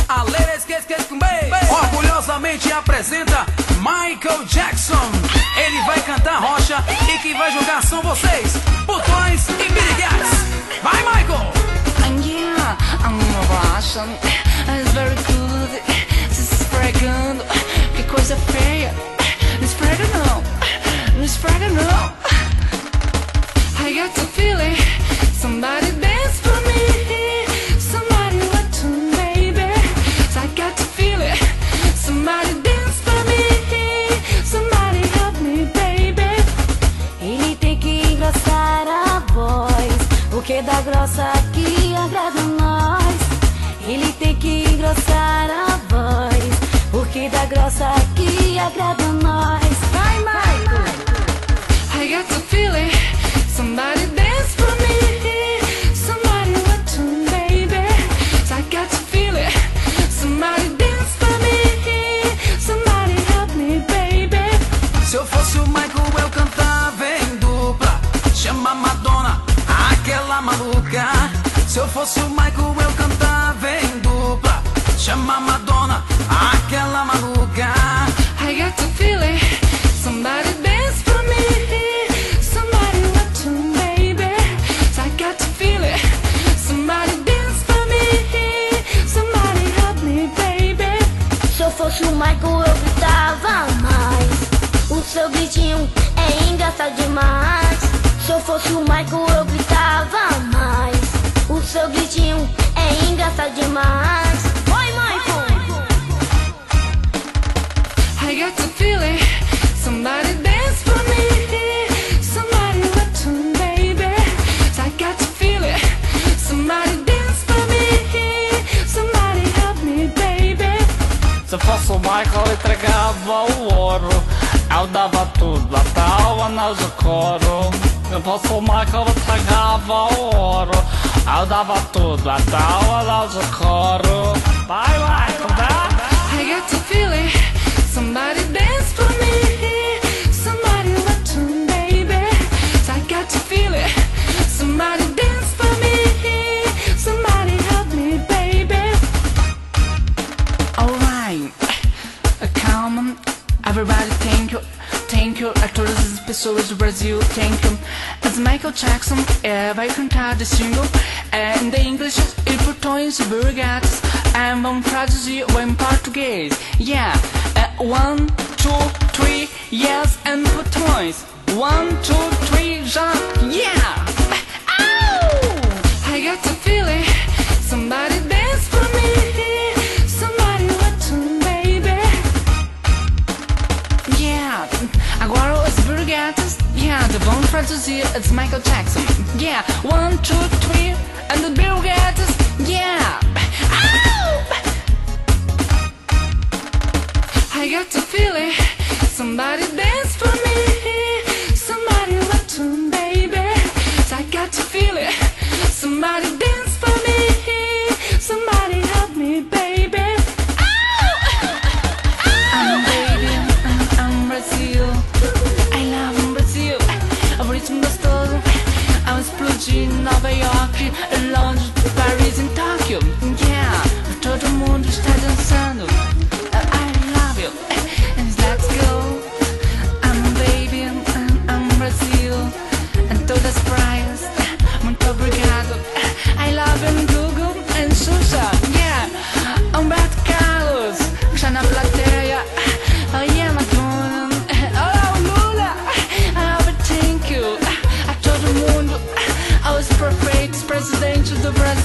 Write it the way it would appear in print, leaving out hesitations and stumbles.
A Ladies com Bass orgulhosamente apresenta Michael Jackson. Ele vai cantar rocha e quem vai jogar são vocês, Botões e Piriguetes. Vai, Michael! Yeah, I'm a Russian. It's very good. Se esfregando. Que coisa feia. Não esfrega não. Não esfrega não. I got the feeling. Somebody dance for me. Somebody want to, baby. So I got the feeling. Somebody dance for me. Somebody help me, baby. Ele tem que engrossar a voz, o que dá grossa que agrada nós. Ele tem que engrossar a voz, o que dá grossa que agrada nós. Vai, Michael! I got the feeling. Somebody dance for me. Somebody want to, baby. So I got the feeling. Somebody dance for me. Somebody help me, baby. Se eu fosse o Michael, eu cantava em dupla. Chama Madonna, aquela maluca. Se eu fosse o Michael, eu cantava em dupla. Chama Madonna, aquela maluca. I got the feeling. Somebody dance for me. Somebody want to, baby. So I got the feeling. Somebody dance for me. Somebody help me, baby. Se eu fosse o Michael, eu gritava mais. O seu gritinho é engraçado demais. Se eu fosse o Michael, eu gritava mais. O seu gritinho é engraçado demais. Oi, Michael! I got the feeling. Somebody dance for me. Somebody want to, baby. So I got the feeling. Somebody dance for me. Somebody help me, baby. Se fosse o Michael, ele entregava o ouro. Eu dava tudo, até o anel de couro. Se fosse o Michael, ele entregava o ouro. Eu dava tudo, até o anel de couro. Vai, Michael, vai! I got the feeling. Somebody dance for me. Somebody want to, baby. So I got the feeling. Somebody dance for me. Somebody help me, baby. Alright, come on, everybody, thank you. Thank you a todas as pessoas do Brasil, thank you. As Michael Jackson vai cantar the single in the English e Botões e Piriguetes. Vamos traduzir em português. Yeah, 1, 2, 3, yes, and Botões. 1, 2, 3, já, yeah. Ow! I got the feeling. Somebody dance for me. Somebody want to, baby. Yeah, agora os Piriguetes. Yeah, vamos traduzir. It's Michael Jackson. Yeah, 1, 2, 3, and the Piriguetes. Yeah. Ow! I got the feeling. Somebody dance for me. Somebody want to, baby. So I got the feeling. Somebody dance for me. Somebody help me, baby. I'm baby, I'm Brazil. I love Brazil. O ritmo gostoso. I'm exploding em Nova York, Londres, Paris e Tóquio. Yeah, todo mundo está dançando. I love you. And let's go. I'm baby, I'm Brazil. Em todas as praias. Muito obrigado. I love you, Google and Xuxa. Yeah, Humberto Carlos. Já na plateia. Oh yeah, Madonna. Oh, Lula. Oh, thank you. A todo mundo. Aos prefeitos, presidentes do Brasil.